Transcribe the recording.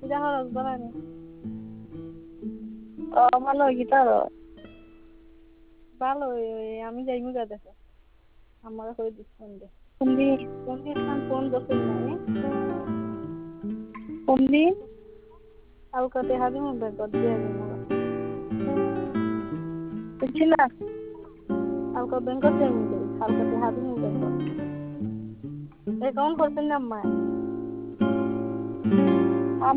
কিটা খৰচ কৰা নাই। মানে গিটাৰ ভাল আমি যাইনো যা দেখো আমাৰ হৈ দিছ দে। খুন্দি ফোন দছিল নাই খুন্দি আৰু কতে হাবি মোৰ বেগত দি মোৰ উঠিলা হালকা বেংকত যাম হালকা হাবি মোৰ বেংকত। একাউণ্ট কৰিছিল নে মাই